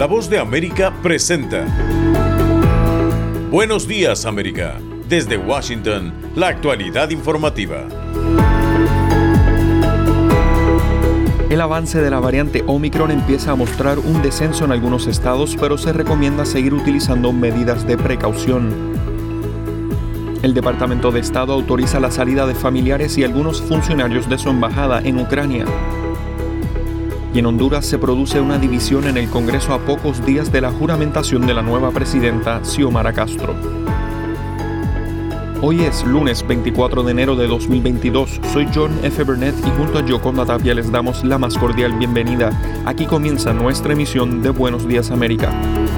La Voz de América presenta Buenos Días, América. Desde Washington, la actualidad informativa. El avance de la variante Omicron empieza a mostrar un descenso en algunos estados, pero se recomienda seguir utilizando medidas de precaución. El Departamento de Estado autoriza la salida de familiares y algunos funcionarios de su embajada en Ucrania. Y en Honduras se produce una división en el Congreso a pocos días de la juramentación de la nueva presidenta, Xiomara Castro. Hoy es lunes 24 de enero de 2022. Soy John F. Burnett y junto a Yoconda Tapia les damos la más cordial bienvenida. Aquí comienza nuestra emisión de Buenos Días, América.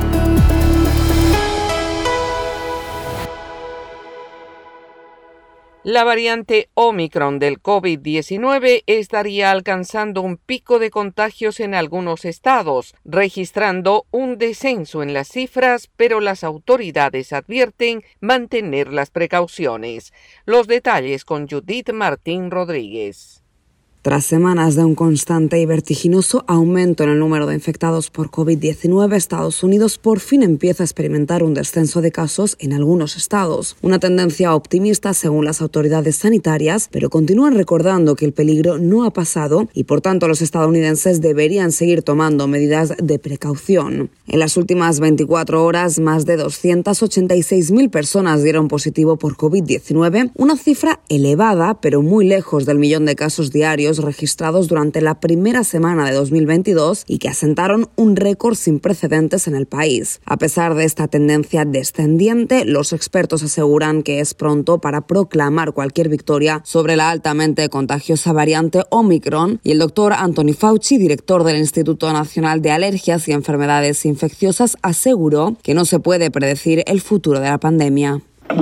La variante Omicron del COVID-19 estaría alcanzando un pico de contagios en algunos estados, registrando un descenso en las cifras, pero las autoridades advierten mantener las precauciones. Los detalles con Judith Martín Rodríguez. Tras semanas de un constante y vertiginoso aumento en el número de infectados por COVID-19, Estados Unidos por fin empieza a experimentar un descenso de casos en algunos estados. Una tendencia optimista según las autoridades sanitarias, pero continúan recordando que el peligro no ha pasado y por tanto los estadounidenses deberían seguir tomando medidas de precaución. En las últimas 24 horas, más de 286.000 personas dieron positivo por COVID-19, una cifra elevada, pero muy lejos del millón de casos diarios registrados durante la primera semana de 2022 y que asentaron un récord sin precedentes en el país. A pesar de esta tendencia descendiente, los expertos aseguran que es pronto para proclamar cualquier victoria sobre la altamente contagiosa variante Omicron, y el doctor Anthony Fauci, director del Instituto Nacional de Alergias y Enfermedades Infecciosas, aseguró que no se puede predecir el futuro de la pandemia.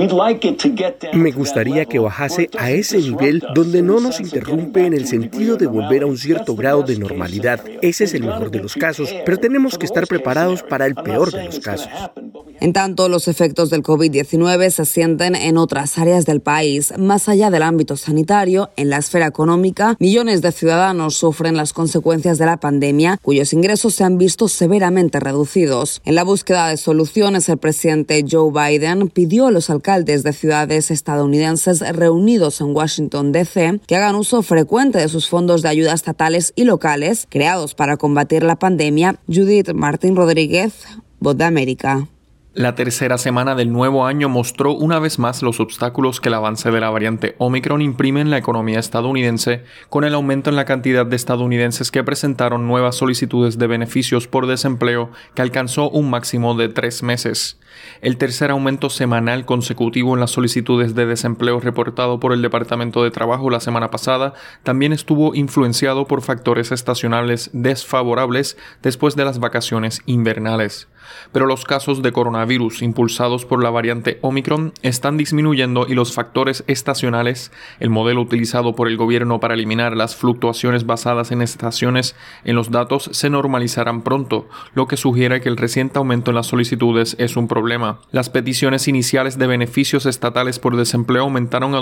Me gustaría que bajase a ese nivel donde no nos interrumpe en el sentido de volver a un cierto grado de normalidad. Ese es el mejor de los casos, pero tenemos que estar preparados para el peor de los casos. En tanto, los efectos del COVID-19 se sienten en otras áreas del país. Más allá del ámbito sanitario, en la esfera económica, millones de ciudadanos sufren las consecuencias de la pandemia, cuyos ingresos se han visto severamente reducidos. En la búsqueda de soluciones, el presidente Joe Biden pidió a los alcaldes de ciudades estadounidenses reunidos en Washington, D.C., que hagan uso frecuente de sus fondos de ayuda estatales y locales creados para combatir la pandemia. Judith Martín Rodríguez, Voz de América. La tercera semana del nuevo año mostró una vez más los obstáculos que el avance de la variante Omicron imprime en la economía estadounidense, con el aumento en la cantidad de estadounidenses que presentaron nuevas solicitudes de beneficios por desempleo que alcanzó un máximo de 3 meses. El tercer aumento semanal consecutivo en las solicitudes de desempleo reportado por el Departamento de Trabajo la semana pasada también estuvo influenciado por factores estacionales desfavorables después de las vacaciones invernales. Pero los casos de coronavirus impulsados por la variante Omicron están disminuyendo y los factores estacionales, el modelo utilizado por el gobierno para eliminar las fluctuaciones basadas en estaciones en los datos, se normalizarán pronto, lo que sugiere que el reciente aumento en las solicitudes es un problema. Las peticiones iniciales de beneficios estatales por desempleo aumentaron a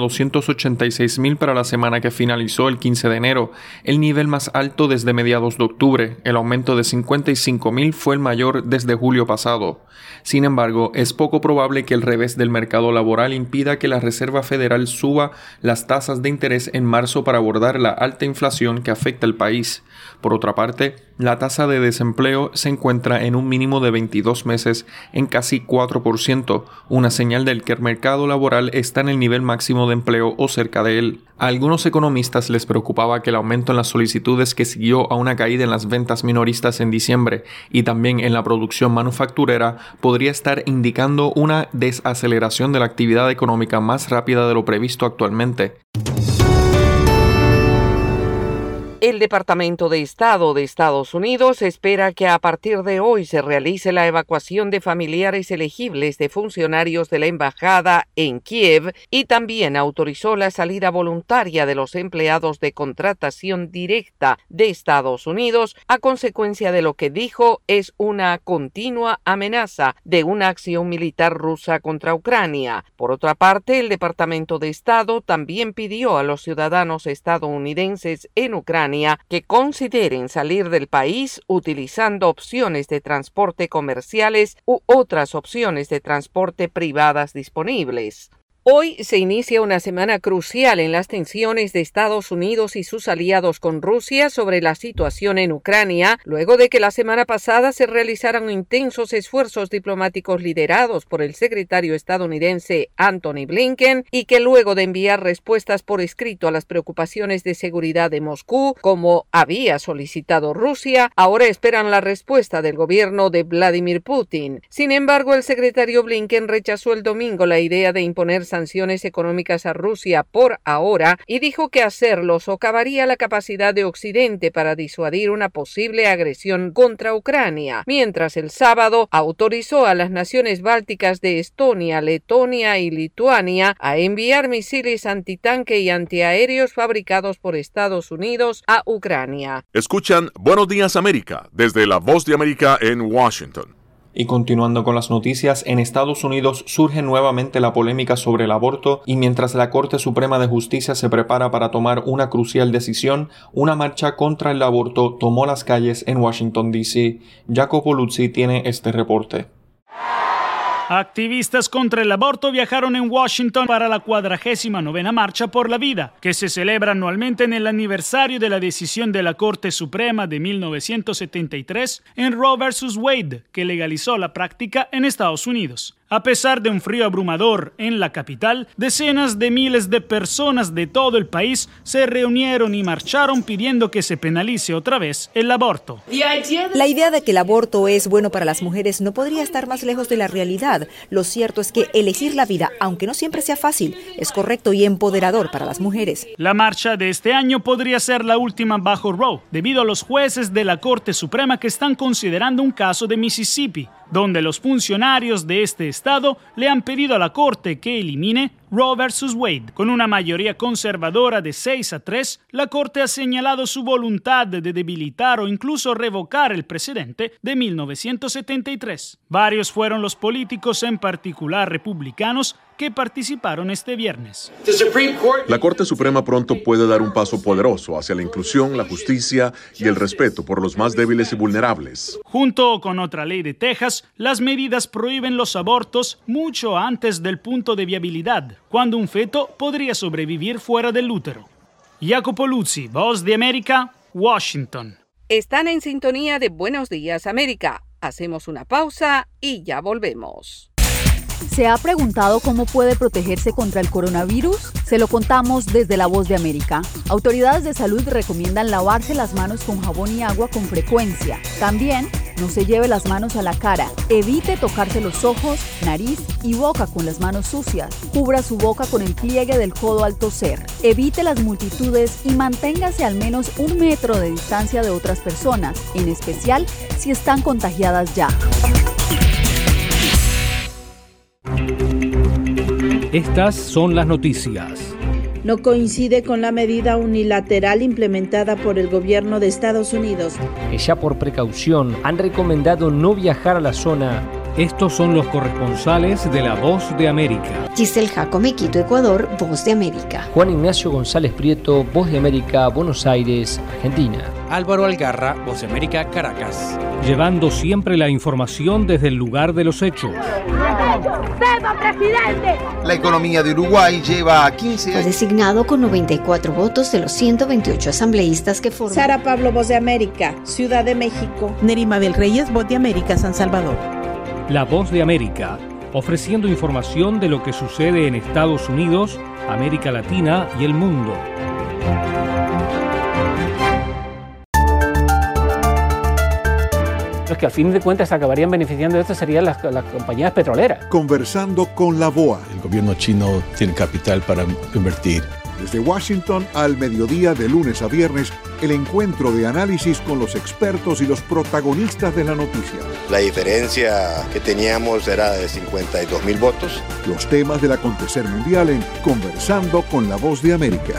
286.000 para la semana que finalizó el 15 de enero, el nivel más alto desde mediados de octubre. El aumento de 55.000 fue el mayor desde julio pasado. Sin embargo, es poco probable que el revés del mercado laboral impida que la Reserva Federal suba las tasas de interés en marzo para abordar la alta inflación que afecta al país. Por otra parte, la tasa de desempleo se encuentra en un mínimo de 22 meses en casi 4%, una señal del que el mercado laboral está en el nivel máximo de empleo o cerca de él. A algunos economistas les preocupaba que el aumento en las solicitudes, que siguió a una caída en las ventas minoristas en diciembre y también en la producción manufacturera, podría estar indicando una desaceleración de la actividad económica más rápida de lo previsto actualmente. El Departamento de Estado de Estados Unidos espera que a partir de hoy se realice la evacuación de familiares elegibles de funcionarios de la embajada en Kiev y también autorizó la salida voluntaria de los empleados de contratación directa de Estados Unidos a consecuencia de lo que dijo es una continua amenaza de una acción militar rusa contra Ucrania. Por otra parte, el Departamento de Estado también pidió a los ciudadanos estadounidenses en Ucrania Ucrania que consideren salir del país utilizando opciones de transporte comerciales u otras opciones de transporte privadas disponibles. Hoy se inicia una semana crucial en las tensiones de Estados Unidos y sus aliados con Rusia sobre la situación en Ucrania, luego de que la semana pasada se realizaran intensos esfuerzos diplomáticos liderados por el secretario estadounidense Antony Blinken y que luego de enviar respuestas por escrito a las preocupaciones de seguridad de Moscú, como había solicitado Rusia, ahora esperan la respuesta del gobierno de Vladimir Putin. Sin embargo, el secretario Blinken rechazó el domingo la idea de imponer sanciones económicas a Rusia por ahora y dijo que hacerlo socavaría la capacidad de Occidente para disuadir una posible agresión contra Ucrania, mientras el sábado autorizó a las naciones bálticas de Estonia, Letonia y Lituania a enviar misiles antitanque y antiaéreos fabricados por Estados Unidos a Ucrania. Escuchan Buenos Días América desde La Voz de América en Washington. Y continuando con las noticias, en Estados Unidos surge nuevamente la polémica sobre el aborto y mientras la Corte Suprema de Justicia se prepara para tomar una crucial decisión, una marcha contra el aborto tomó las calles en Washington, D.C. Jacopo Luzzi tiene este reporte. Activistas contra el aborto viajaron en Washington para la 49ª Marcha por la Vida, que se celebra anualmente en el aniversario de la decisión de la Corte Suprema de 1973 en Roe vs. Wade, que legalizó la práctica en Estados Unidos. A pesar de un frío abrumador en la capital, decenas de miles de personas de todo el país se reunieron y marcharon pidiendo que se penalice otra vez el aborto. La idea de que el aborto es bueno para las mujeres no podría estar más lejos de la realidad. Lo cierto es que elegir la vida, aunque no siempre sea fácil, es correcto y empoderador para las mujeres. La marcha de este año podría ser la última bajo Roe, debido a los jueces de la Corte Suprema que están considerando un caso de Mississippi, donde los funcionarios de este estado le han pedido a la Corte que elimine Roe vs. Wade. Con una mayoría conservadora de 6-3, la Corte ha señalado su voluntad de debilitar o incluso revocar el precedente de 1973. Varios fueron los políticos, en particular republicanos, que participaron este viernes. La Corte Suprema pronto puede dar un paso poderoso hacia la inclusión, la justicia y el respeto por los más débiles y vulnerables. Junto con otra ley de Texas, las medidas prohíben los abortos mucho antes del punto de viabilidad, cuando un feto podría sobrevivir fuera del útero. Jacopo Luzzi, Voz de América, Washington. Están en sintonía de Buenos Días América. Hacemos una pausa y ya volvemos. ¿Se ha preguntado cómo puede protegerse contra el coronavirus? Se lo contamos desde La Voz de América. Autoridades de salud recomiendan lavarse las manos con jabón y agua con frecuencia. También, no se lleve las manos a la cara. Evite tocarse los ojos, nariz y boca con las manos sucias. Cubra su boca con el pliegue del codo al toser. Evite las multitudes y manténgase al menos 1 metro de distancia de otras personas, en especial si están contagiadas ya. Estas son las noticias. No coincide con la medida unilateral implementada por el gobierno de Estados Unidos. Que ya por precaución han recomendado no viajar a la zona. Estos son los corresponsales de La Voz de América. Giselle Jacome, Quito, Ecuador, Voz de América. Juan Ignacio González Prieto, Voz de América, Buenos Aires, Argentina. Álvaro Algarra, Voz de América, Caracas. Llevando siempre la información desde el lugar de los hechos. ¡Viva presidente! La economía de Uruguay lleva 15 años. Fue designado con 94 votos de los 128 asambleístas que forman. Sara Pablo, Voz de América, Ciudad de México. Nerima Bel Reyes, Voz de América, San Salvador. La Voz de América, ofreciendo información de lo que sucede en Estados Unidos, América Latina y el mundo. Los que al fin de cuentas acabarían beneficiando de esto serían las compañías petroleras. Conversando con la BOA. El gobierno chino tiene capital para invertir. Desde Washington al mediodía de lunes a viernes, el encuentro de análisis con los expertos y los protagonistas de la noticia. La diferencia que teníamos era de 52.000 votos. Los temas del acontecer mundial en Conversando con la Voz de América.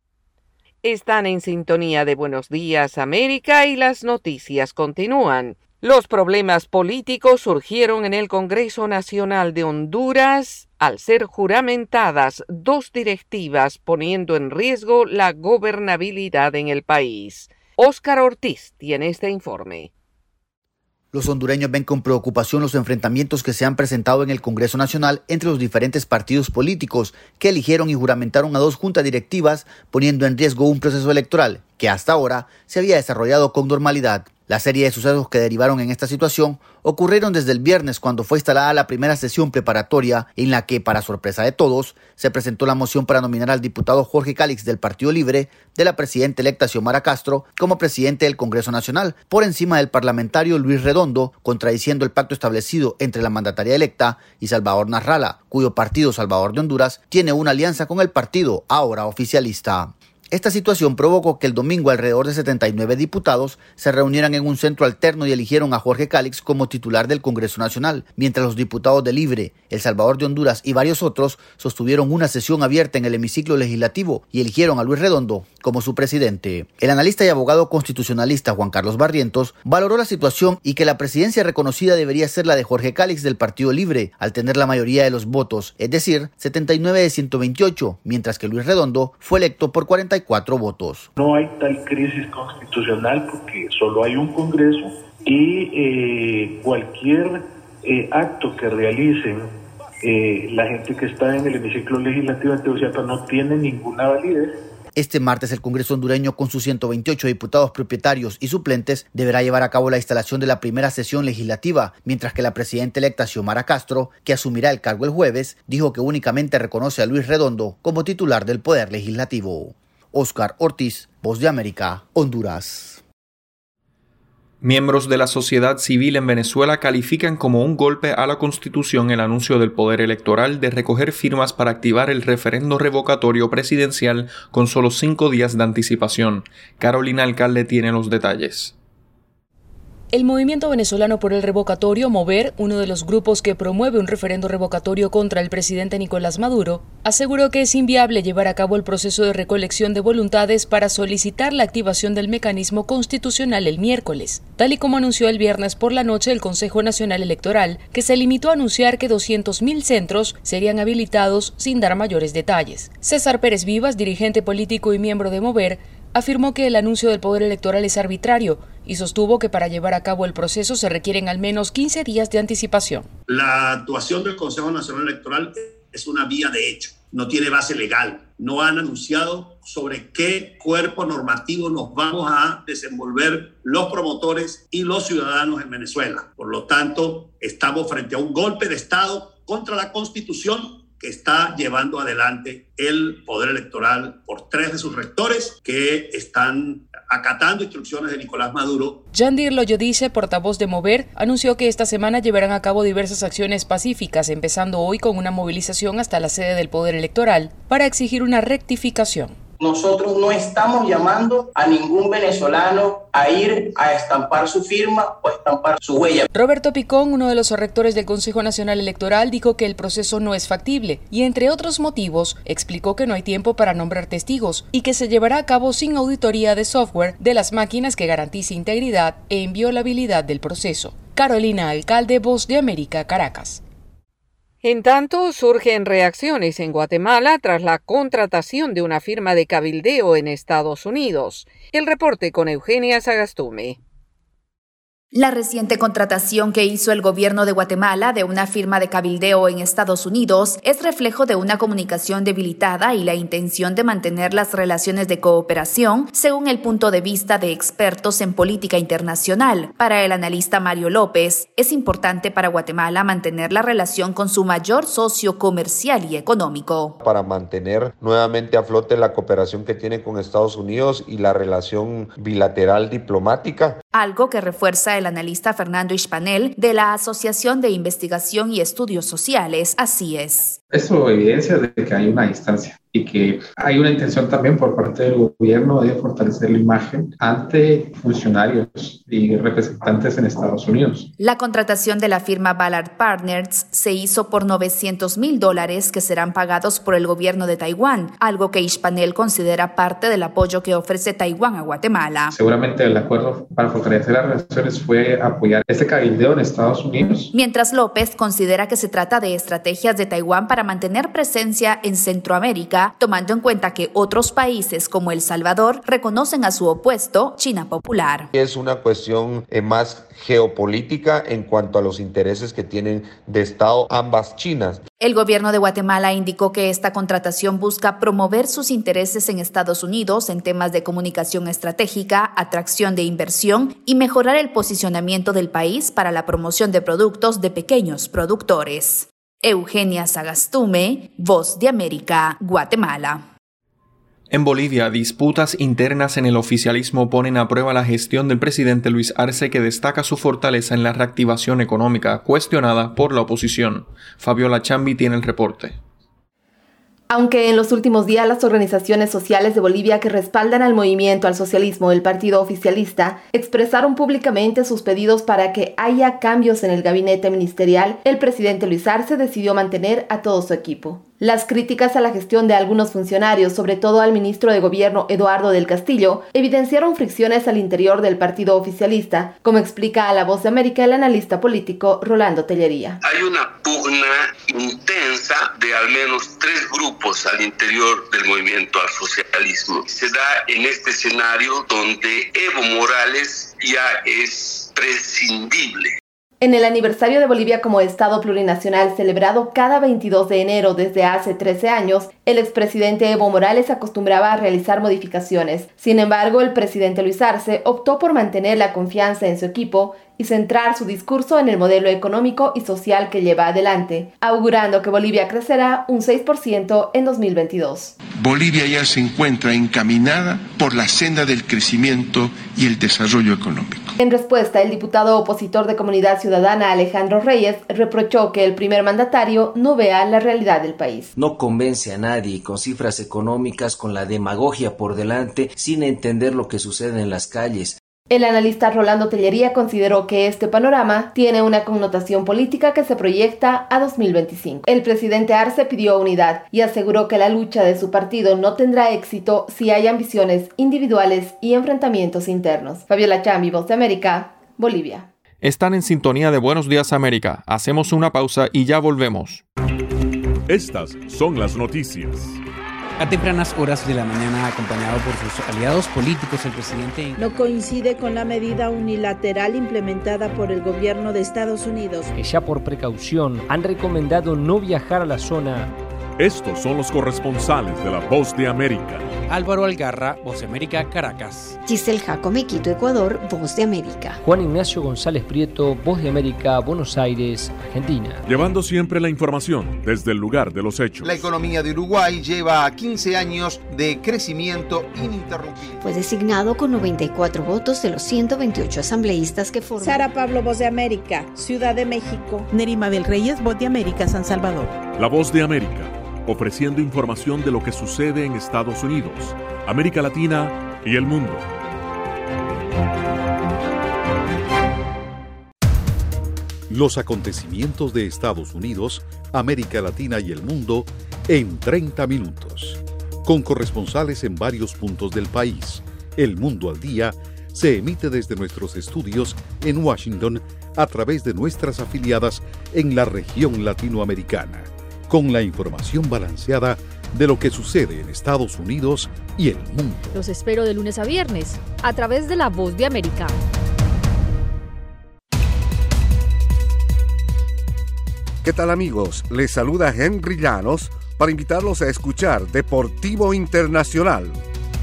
Están en sintonía de Buenos Días América y las noticias continúan. Los problemas políticos surgieron en el Congreso Nacional de Honduras al ser juramentadas 2 directivas poniendo en riesgo la gobernabilidad en el país. Óscar Ortiz tiene este informe. Los hondureños ven con preocupación los enfrentamientos que se han presentado en el Congreso Nacional entre los diferentes partidos políticos que eligieron y juramentaron a 2 juntas directivas, poniendo en riesgo un proceso electoral que hasta ahora se había desarrollado con normalidad. La serie de sucesos que derivaron en esta situación ocurrieron desde el viernes, cuando fue instalada la primera sesión preparatoria en la que, para sorpresa de todos, se presentó la moción para nominar al diputado Jorge Cálix del Partido Libre de la presidenta electa Xiomara Castro como presidente del Congreso Nacional, por encima del parlamentario Luis Redondo, contradiciendo el pacto establecido entre la mandataria electa y Salvador Narrala, cuyo partido Salvador de Honduras tiene una alianza con el partido ahora oficialista. Esta situación provocó que el domingo alrededor de 79 diputados se reunieran en un centro alterno y eligieron a Jorge Cálix como titular del Congreso Nacional, mientras los diputados de Libre, El Salvador de Honduras y varios otros sostuvieron una sesión abierta en el hemiciclo legislativo y eligieron a Luis Redondo como su presidente. El analista y abogado constitucionalista Juan Carlos Barrientos valoró la situación y que la presidencia reconocida debería ser la de Jorge Cálix del Partido Libre, al tener la mayoría de los votos, es decir, 79 de 128, mientras que Luis Redondo fue electo por 44 votos. No hay tal crisis constitucional porque solo hay un Congreso y cualquier acto que realicen la gente que está en el hemiciclo legislativo de Tegucigalpa no tiene ninguna validez. Este martes el Congreso hondureño, con sus 128 diputados propietarios y suplentes, deberá llevar a cabo la instalación de la primera sesión legislativa, mientras que la presidenta electa Xiomara Castro, que asumirá el cargo el jueves, dijo que únicamente reconoce a Luis Redondo como titular del Poder Legislativo. Óscar Ortiz, Voz de América, Honduras. Miembros de la sociedad civil en Venezuela califican como un golpe a la Constitución el anuncio del Poder Electoral de recoger firmas para activar el referendo revocatorio presidencial con solo 5 días de anticipación. Carolina Alcalde tiene los detalles. El Movimiento Venezolano por el Revocatorio, Mover, uno de los grupos que promueve un referendo revocatorio contra el presidente Nicolás Maduro, aseguró que es inviable llevar a cabo el proceso de recolección de voluntades para solicitar la activación del mecanismo constitucional el miércoles, tal y como anunció el viernes por la noche el Consejo Nacional Electoral, que se limitó a anunciar que 200.000 centros serían habilitados sin dar mayores detalles. César Pérez Vivas, dirigente político y miembro de Mover, afirmó que el anuncio del Poder Electoral es arbitrario y sostuvo que para llevar a cabo el proceso se requieren al menos 15 días de anticipación. La actuación del Consejo Nacional Electoral es una vía de hecho, no tiene base legal. No han anunciado sobre qué cuerpo normativo nos vamos a desenvolver los promotores y los ciudadanos en Venezuela. Por lo tanto, estamos frente a un golpe de Estado contra la Constitución que está llevando adelante el Poder Electoral por 3 de sus rectores que están acatando instrucciones de Nicolás Maduro. Yandir Loyodice, portavoz de Mover, anunció que esta semana llevarán a cabo diversas acciones pacíficas, empezando hoy con una movilización hasta la sede del Poder Electoral para exigir una rectificación. Nosotros no estamos llamando a ningún venezolano a ir a estampar su firma o estampar su huella. Roberto Picón, uno de los rectores del Consejo Nacional Electoral, dijo que el proceso no es factible y, entre otros motivos, explicó que no hay tiempo para nombrar testigos y que se llevará a cabo sin auditoría de software de las máquinas que garantice integridad e inviolabilidad del proceso. Carolina Alcalde, Voz de América, Caracas. En tanto, surgen reacciones en Guatemala tras la contratación de una firma de cabildeo en Estados Unidos. El reporte con Eugenia Sagastume. La reciente contratación que hizo el gobierno de Guatemala de una firma de cabildeo en Estados Unidos es reflejo de una comunicación debilitada y la intención de mantener las relaciones de cooperación, según el punto de vista de expertos en política internacional. Para el analista Mario López, es importante para Guatemala mantener la relación con su mayor socio comercial y económico. Para mantener nuevamente a flote la cooperación que tiene con Estados Unidos y la relación bilateral diplomática. Algo que refuerza el analista Fernando Ispanel de la Asociación de Investigación y Estudios Sociales. Así es. Esto evidencia de que hay una distancia y que hay una intención también por parte del gobierno de fortalecer la imagen ante funcionarios y representantes en Estados Unidos. La contratación de la firma Ballard Partners se hizo por $900,000 que serán pagados por el gobierno de Taiwán, algo que Hispanel considera parte del apoyo que ofrece Taiwán a Guatemala. Seguramente el acuerdo para fortalecer las relaciones fue apoyar este cabildeo en Estados Unidos. Mientras López considera que se trata de estrategias de Taiwán para mantener presencia en Centroamérica, tomando en cuenta que otros países como El Salvador reconocen a su opuesto, China Popular. Es una cuestión más geopolítica en cuanto a los intereses que tienen de Estado ambas Chinas. El gobierno de Guatemala indicó que esta contratación busca promover sus intereses en Estados Unidos en temas de comunicación estratégica, atracción de inversión y mejorar el posicionamiento del país para la promoción de productos de pequeños productores. Eugenia Sagastume, Voz de América, Guatemala. En Bolivia, disputas internas en el oficialismo ponen a prueba la gestión del presidente Luis Arce, que destaca su fortaleza en la reactivación económica, cuestionada por la oposición. Fabiola Chambi tiene el reporte. Aunque en los últimos días las organizaciones sociales de Bolivia que respaldan al movimiento al socialismo del partido oficialista expresaron públicamente sus pedidos para que haya cambios en el gabinete ministerial, el presidente Luis Arce decidió mantener a todo su equipo. Las críticas a la gestión de algunos funcionarios, sobre todo al ministro de Gobierno Eduardo del Castillo, evidenciaron fricciones al interior del partido oficialista, como explica a La Voz de América el analista político Rolando Tellería. Hay una pugna intensa de al menos 3 grupos al interior del movimiento al socialismo. Se da en este escenario donde Evo Morales ya es prescindible. En el aniversario de Bolivia como Estado plurinacional celebrado cada 22 de enero desde hace 13 años, el expresidente Evo Morales acostumbraba a realizar modificaciones. Sin embargo, el presidente Luis Arce optó por mantener la confianza en su equipo y centrar su discurso en el modelo económico y social que lleva adelante, augurando que Bolivia crecerá un 6% en 2022. Bolivia ya se encuentra encaminada por la senda del crecimiento y el desarrollo económico. En respuesta, el diputado opositor de Comunidad Ciudadana Alejandro Reyes reprochó que el primer mandatario no vea la realidad del país. No convence a nadie con cifras económicas, con la demagogia por delante, sin entender lo que sucede en las calles. El analista Rolando Tellería consideró que este panorama tiene una connotación política que se proyecta a 2025. El presidente Arce pidió unidad y aseguró que la lucha de su partido no tendrá éxito si hay ambiciones individuales y enfrentamientos internos. Fabiola Chambi, Voz de América, Bolivia. Están en sintonía de Buenos Días América. Hacemos una pausa y ya volvemos. Estas son las noticias. A tempranas horas de la mañana, acompañado por sus aliados políticos, el presidente no coincide con la medida unilateral implementada por el gobierno de Estados Unidos, que ya por precaución han recomendado no viajar a la zona. Estos son los corresponsales de La Voz de América. Álvaro Algarra, Voz de América, Caracas. Giselle Jacome, Quito, Ecuador, Voz de América. Juan Ignacio González Prieto, Voz de América, Buenos Aires, Argentina. Llevando siempre la información desde el lugar de los hechos. La economía de Uruguay lleva 15 años de crecimiento ininterrumpido. Fue designado con 94 votos de los 128 asambleístas que forman. Sara Pablo, Voz de América, Ciudad de México. Nerima del Reyes, Voz de América, San Salvador. La Voz de América, ofreciendo información de lo que sucede en Estados Unidos, América Latina y el mundo. Los acontecimientos de Estados Unidos, América Latina y el mundo en 30 minutos. Con corresponsales en varios puntos del país. El Mundo al Día se emite desde nuestros estudios en Washington a través de nuestras afiliadas en la región latinoamericana, con la información balanceada de lo que sucede en Estados Unidos y el mundo. Los espero de lunes a viernes, a través de La Voz de América. ¿Qué tal, amigos? Les saluda Henry Llanos para invitarlos a escuchar Deportivo Internacional.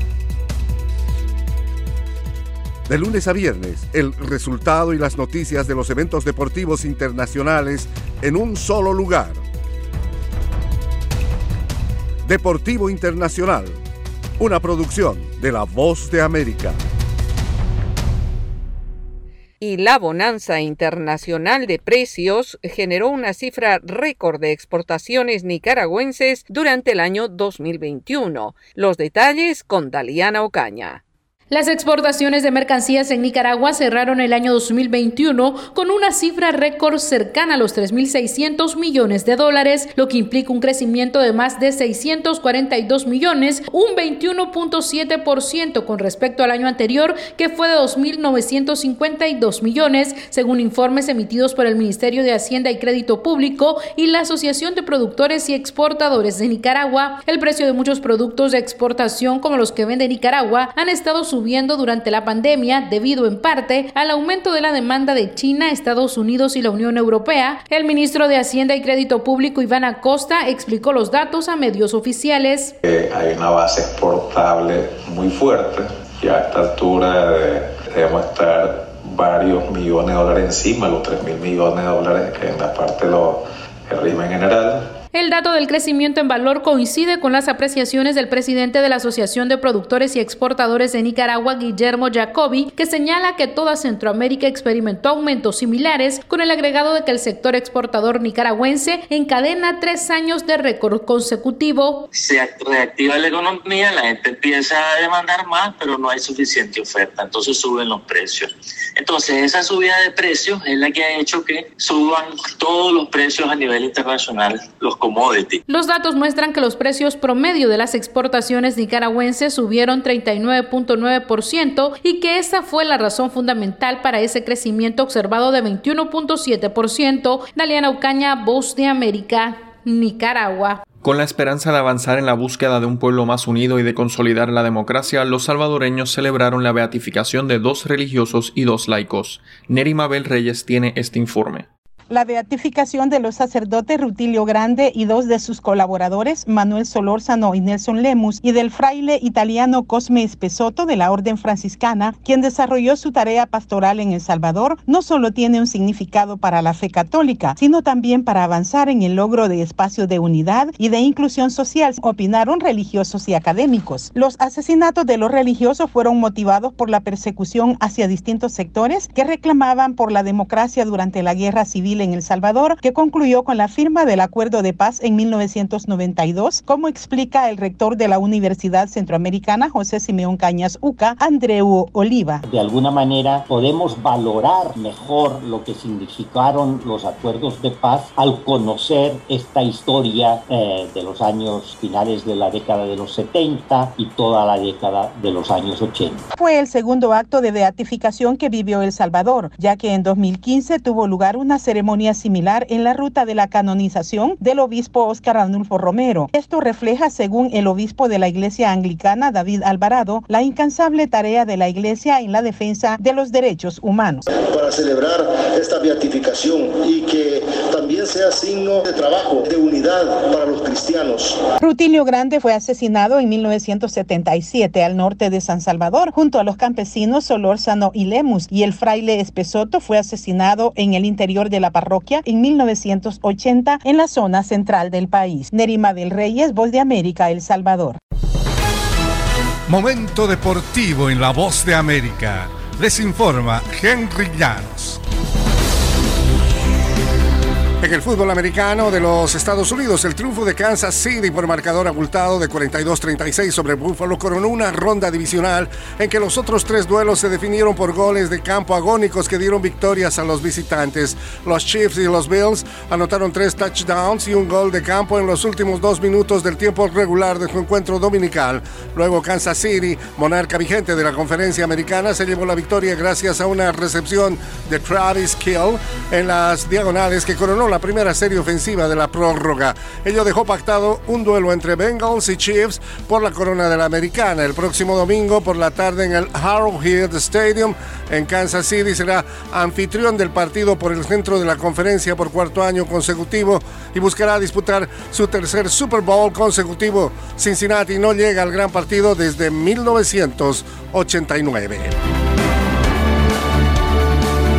De lunes a viernes, el resultado y las noticias de los eventos deportivos internacionales en un solo lugar. Deportivo Internacional, una producción de La Voz de América. Y la bonanza internacional de precios generó una cifra récord de exportaciones nicaragüenses durante el año 2021. Los detalles con Daliana Ocaña. Las exportaciones de mercancías en Nicaragua cerraron el año 2021 con una cifra récord cercana a los $3.600 millones, lo que implica un crecimiento de más de 642 millones, un 21.7% con respecto al año anterior, que fue de 2.952 millones, según informes emitidos por el Ministerio de Hacienda y Crédito Público y la Asociación de Productores y Exportadores de Nicaragua. El precio de muchos productos de exportación, como los que vende Nicaragua, han estado subiendo durante la pandemia debido en parte al aumento de la demanda de China, Estados Unidos y la Unión Europea. El ministro de Hacienda y Crédito Público, Iván Acosta, explicó los datos a medios oficiales. Hay una base exportable muy fuerte y a esta altura debemos estar varios millones de dólares encima, los 3.000 millones de dólares que en la parte del régimen general. El dato del crecimiento en valor coincide con las apreciaciones del presidente de la Asociación de Productores y Exportadores de Nicaragua, Guillermo Jacobi, que señala que toda Centroamérica experimentó aumentos similares, con el agregado de que el sector exportador nicaragüense encadena 3 años de récord consecutivo. Se reactiva la economía, la gente empieza a demandar más, pero no hay suficiente oferta, entonces suben los precios. Entonces esa subida de precios es la que ha hecho que suban todos los precios a nivel internacional, los commodities. Los datos muestran que los precios promedio de las exportaciones nicaragüenses subieron 39.9% y que esa fue la razón fundamental para ese crecimiento observado de 21.7%. Daliana Ocaña, Voz de América, Nicaragua. Con la esperanza de avanzar en la búsqueda de un pueblo más unido y de consolidar la democracia, los salvadoreños celebraron la beatificación de 2 religiosos y 2 laicos. Neri Mabel Reyes tiene este informe. La beatificación de los sacerdotes Rutilio Grande y 2 de sus colaboradores, Manuel Solórzano y Nelson Lemus, y del fraile italiano Cosme Espesotto de la Orden Franciscana, quien desarrolló su tarea pastoral en El Salvador, no solo tiene un significado para la fe católica, sino también para avanzar en el logro de espacios de unidad y de inclusión social, opinaron religiosos y académicos. Los asesinatos de los religiosos fueron motivados por la persecución hacia distintos sectores que reclamaban por la democracia durante la guerra civil en El Salvador, que concluyó con la firma del Acuerdo de Paz en 1992, como explica el rector de la Universidad Centroamericana, José Simeón Cañas Uca, Andreu Oliva. De alguna manera podemos valorar mejor lo que significaron los acuerdos de paz al conocer esta historia de los años finales de la década de los 70 y toda la década de los años 80. Fue el segundo acto de beatificación que vivió El Salvador, ya que en 2015 tuvo lugar una ceremonia similar en la ruta de la canonización del obispo Óscar Arnulfo Romero. Esto refleja, según el obispo de la Iglesia Anglicana, David Alvarado, la incansable tarea de la Iglesia en la defensa de los derechos humanos. Para celebrar esta beatificación y que también sea signo de trabajo, de unidad para los cristianos. Rutilio Grande fue asesinado en 1977 al norte de San Salvador, junto a los campesinos Solórzano y Lemus, y el fraile Espesotto fue asesinado en el interior de la parroquia en 1980 en la zona central del país. Neri Mabel Reyes, Voz de América, El Salvador. Momento deportivo en la Voz de América. Les informa Henry Llanos. En el fútbol americano de los Estados Unidos, el triunfo de Kansas City por marcador abultado de 42-36 sobre Buffalo coronó una ronda divisional en que los otros 3 duelos se definieron por goles de campo agónicos que dieron victorias a los visitantes. Los Chiefs y los Bills anotaron 3 touchdowns y un gol de campo en los últimos 2 minutos del tiempo regular de su encuentro dominical. Luego Kansas City, monarca vigente de la conferencia americana, se llevó la victoria gracias a una recepción de Travis Kill en las diagonales que coronó la primera serie ofensiva de la prórroga. Ello dejó pactado un duelo entre Bengals y Chiefs por la corona de la americana. El próximo domingo por la tarde en el Arrowhead Stadium en Kansas City será anfitrión del partido por el centro de la conferencia por 4º año consecutivo y buscará disputar su 3er Super Bowl consecutivo. Cincinnati no llega al gran partido desde 1989.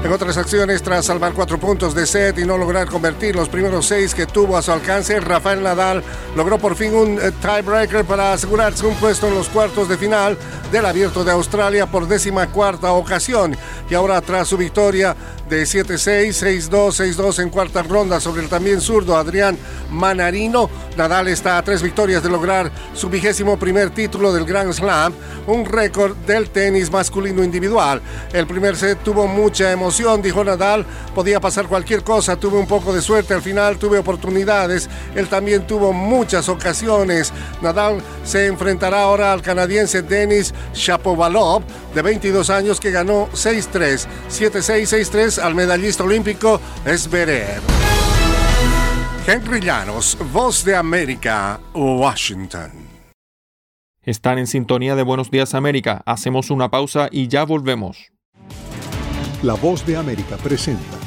En otras acciones, tras salvar 4 puntos de set y no lograr convertir los primeros 6 que tuvo a su alcance, Rafael Nadal logró por fin un tiebreaker para asegurarse un puesto en los cuartos de final del Abierto de Australia por 14ª ocasión. Y ahora, tras su victoria de 7-6, 6-2, 6-2 en cuarta ronda sobre el también zurdo Adrián Manarino, Nadal está a 3 victorias de lograr su 21º título del Grand Slam, un récord del tenis masculino individual. El primer set tuvo mucha emoción, dijo Nadal, podía pasar cualquier cosa, tuve un poco de suerte al final, tuve oportunidades, él también tuvo muchas ocasiones. Nadal se enfrentará ahora al canadiense Denis Shapovalov, de 22 años, que ganó 6-3, 7-6, 6-3 al medallista olímpico Zverev. Henry Llanos, Voz de América, Washington. Están en sintonía de Buenos Días América. Hacemos una pausa y ya volvemos. La Voz de América presenta.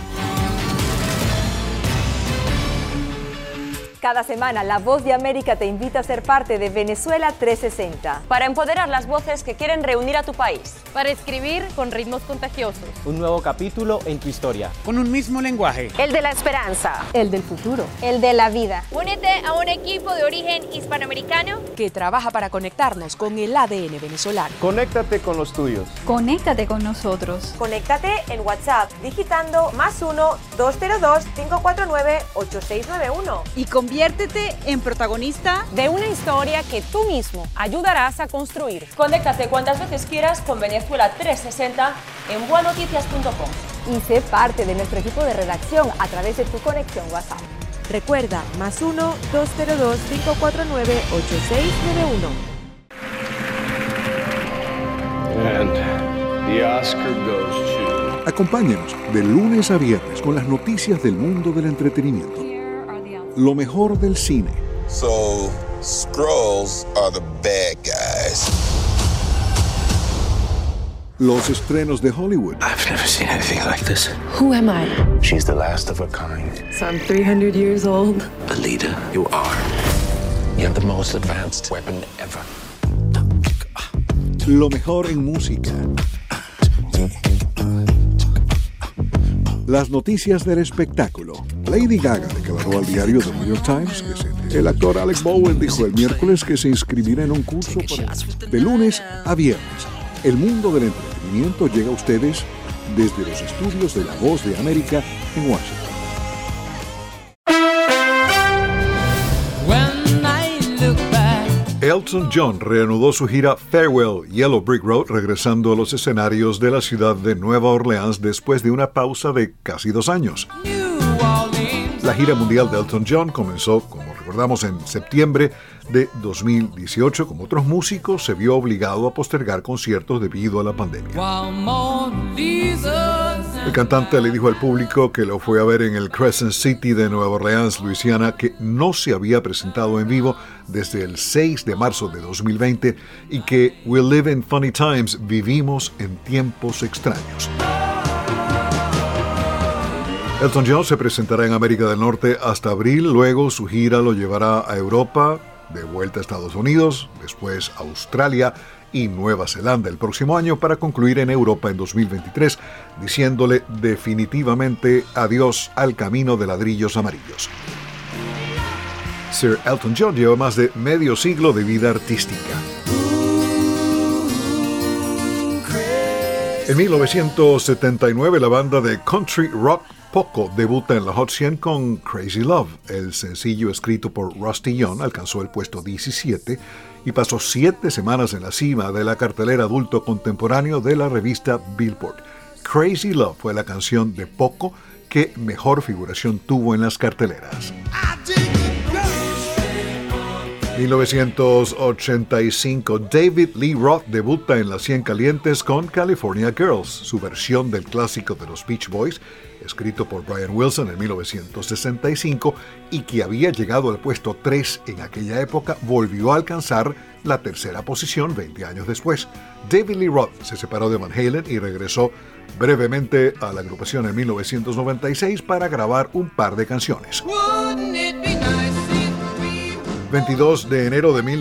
Cada semana, La Voz de América te invita a ser parte de Venezuela 360. Para empoderar las voces que quieren reunir a tu país. Para escribir con ritmos contagiosos. Un nuevo capítulo en tu historia. Con un mismo lenguaje. El de la esperanza. El del futuro. El de la vida. Únete a un equipo de origen hispanoamericano que trabaja para conectarnos con el ADN venezolano. Conéctate con los tuyos. Conéctate con nosotros. Conéctate en WhatsApp digitando +1 202 549 8691. Y conviértete en protagonista de una historia que tú mismo ayudarás a construir. Conéctate cuantas veces quieras con Venezuela 360 en buenoticias.com. Y sé parte de nuestro equipo de redacción a través de tu conexión WhatsApp. Recuerda, +1 202 549 8691. And the Oscar goes to... Acompáñenos de lunes a viernes con las noticias del mundo del entretenimiento. Lo mejor del cine. So, Skrulls are the bad guys. Los estrenos de Hollywood. I've never seen anything like this. Who am I? She's the last of her kind. So I'm 300 years old. The leader you are. You have the most advanced weapon ever. Lo mejor en música. Las noticias del espectáculo. Lady Gaga declaró al diario The New York Times que el actor Alec Bowen dijo el miércoles que se inscribirá en un curso de lunes a viernes. El mundo del entretenimiento llega a ustedes desde los estudios de La Voz de América en Washington. Elton John reanudó su gira Farewell Yellow Brick Road, regresando a los escenarios de la ciudad de Nueva Orleans después de una pausa de casi 2 años. La gira mundial de Elton John comenzó, como recordamos, en septiembre de 2018. Como otros músicos, se vio obligado a postergar conciertos debido a la pandemia. El cantante le dijo al público que lo fue a ver en el Crescent City de Nueva Orleans, Luisiana, que no se había presentado en vivo desde el 6 de marzo de 2020 y que "We live in funny times", vivimos en tiempos extraños. Elton John se presentará en América del Norte hasta abril, luego su gira lo llevará a Europa, de vuelta a Estados Unidos, después a Australia y Nueva Zelanda el próximo año para concluir en Europa en 2023, diciéndole definitivamente adiós al camino de ladrillos amarillos. Sir Elton John lleva más de medio siglo de vida artística. En 1979 la banda de country rock Poco debuta en la Hot 100 con Crazy Love. El sencillo, escrito por Rusty Young, alcanzó el puesto 17 y pasó 7 semanas en la cima de la cartelera adulto contemporáneo de la revista Billboard. Crazy Love fue la canción de Poco que mejor figuración tuvo en las carteleras. 1985, David Lee Roth debuta en las 100 calientes con California Girls, su versión del clásico de los Beach Boys, escrito por Brian Wilson en 1965 y que había llegado al puesto 3 en aquella época, volvió a alcanzar la tercera posición 20 años después. David Lee Roth se separó de Van Halen y regresó brevemente a la agrupación en 1996 para grabar un par de canciones. 22 de enero de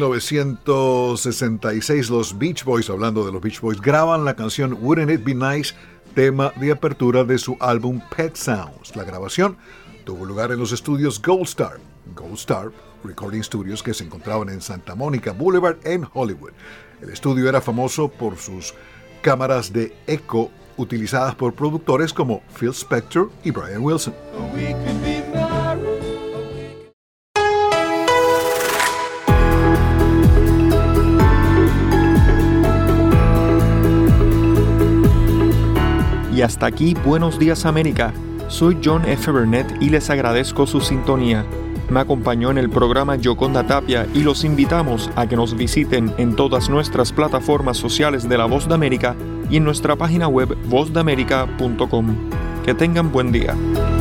1966, los Beach Boys, hablando de los Beach Boys, graban la canción Wouldn't It Be Nice, tema de apertura de su álbum Pet Sounds. La grabación tuvo lugar en los estudios Gold Star Recording Studios, que se encontraban en Santa Monica Boulevard en Hollywood. El estudio era famoso por sus cámaras de eco utilizadas por productores como Phil Spector y Brian Wilson. Y hasta aquí Buenos Días América. Soy John F. Burnett y les agradezco su sintonía. Me acompañó en el programa Yoconda Tapia y los invitamos a que nos visiten en todas nuestras plataformas sociales de La Voz de América y en nuestra página web vozdeamerica.com. Que tengan buen día.